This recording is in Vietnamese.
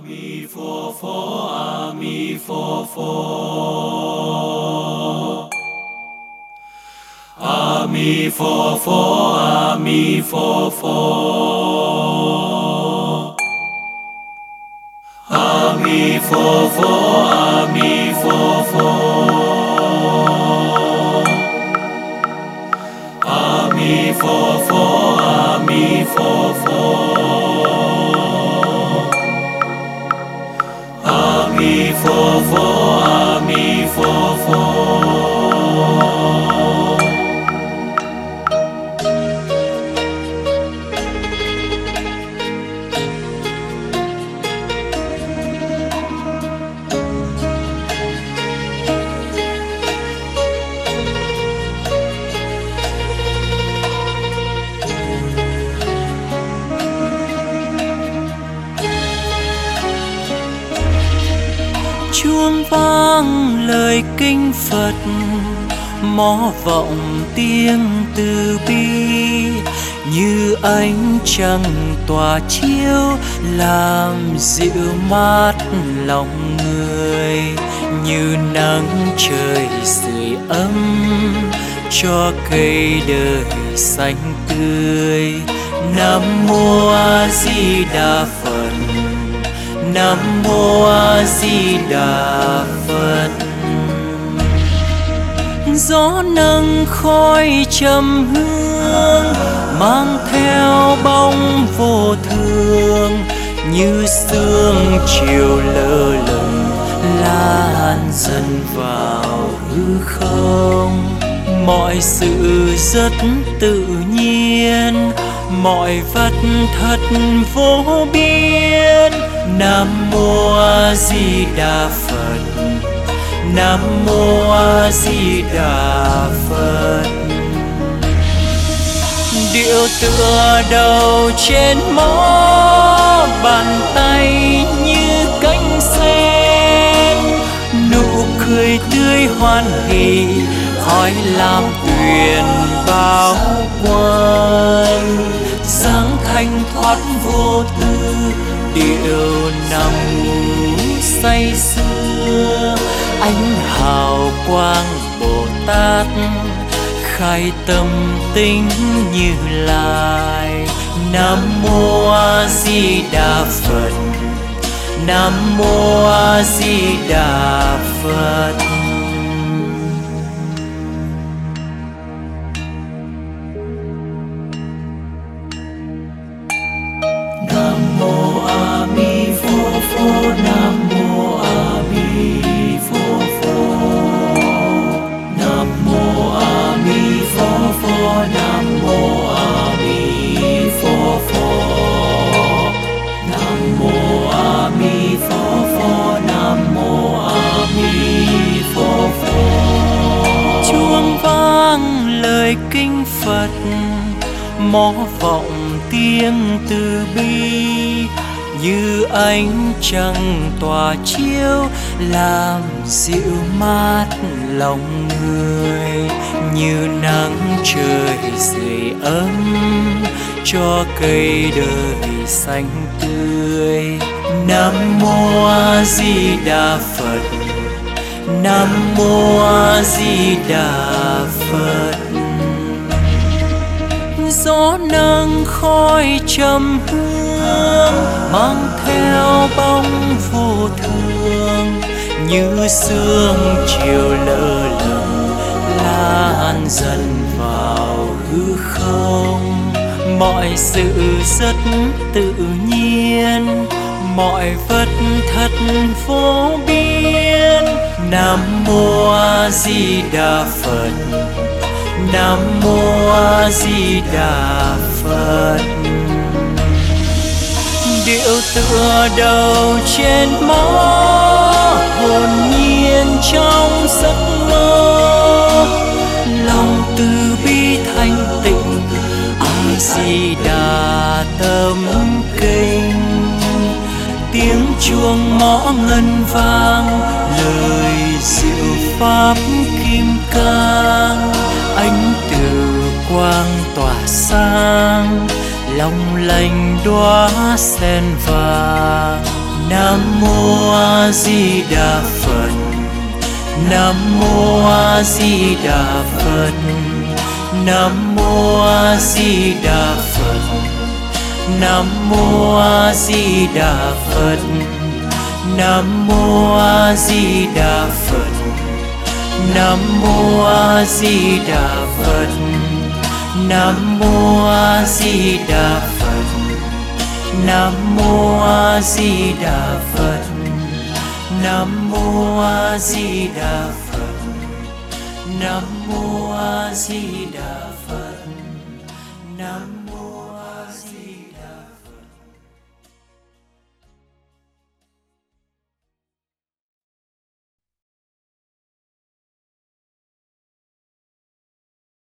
mi pho pho, a mi pho pho. A mi pho pho, a mi pho pho. A mi pho pho, a mi pho pho. A mi pho pho, a mi pho pho. A mi pho pho, a mi pho pho. Chuông vang lời kinh Phật, mõ vọng tiếng từ bi, như ánh trăng tỏa chiếu làm dịu mát lòng người, như nắng trời sưởi ấm cho cây đời xanh tươi. Nam mô A Di Đà Phật, Nam mô A Di Đà Phật. Gió nâng khói trầm hương, mang theo bóng vô thường, như sương chiều lơ lửng lan dần vào hư không. Mọi sự rất tự nhiên, mọi vật thật vô biên. Nam mô A Di Đà Phật, Nam mô A Di Đà Phật. Điệu tựa đầu trên mõ, bàn tay như cánh sen, nụ cười tươi hoan hỷ khói lam tuyền bao quanh. Dáng thanh thoát vô tư, điệu nằm ngủ say sưa. Ánh hào quang Bồ Tát khai tâm tính Như Lai. Nam mô A Di Đà Phật, Nam mô A Di Đà Phật. Nam mô A Mi Pho Pho, Nam mô A Mi Pho Pho. Nam mô A Mi Pho Pho, Nam mô A Mi Pho Pho. Nam mô A Mi Pho Pho, Nam mô A Mi Pho Pho. Chuông vang lời kinh Phật, mõ vọng tiếng từ bi, như ánh trăng tỏa chiếu làm dịu mát lòng người, như nắng trời sưởi ấm cho cây đời xanh tươi. Nam mô A Di Đà Phật, Nam mô A Di Đà Phật. Gió nâng khói trầm hương, mang theo bóng vô thường, như sương chiều lơ lửng lan dần vào hư không. Mọi sự rất tự nhiên, mọi vật thật vô biên. Nam mô A Di Đà Phật, Nam mô A Di Đà Phật. Điệu tựa đầu trên mõ, hồn nhiên trong giấc mơ. Lòng từ bi thanh tịnh, A Di Đà tâm kinh. Tiếng chuông mõ ngân vang, lời diệu pháp kim cang. Ánh từ quang tỏa sáng, long lanh đóa sen vàng. Nam mô A Di Đà Phật. Nam mô A Di Đà Phật. Nam mô A Di Đà Phật. Nam mô A Di Đà Phật. Nam mô A Di Đà Phật. Nam mô A Di Đà Phật. Nam mô A Di Đà Phật. Nam mô A Di Đà Phật. Nam mô A Di Đà Phật. Nam mô A Di Đà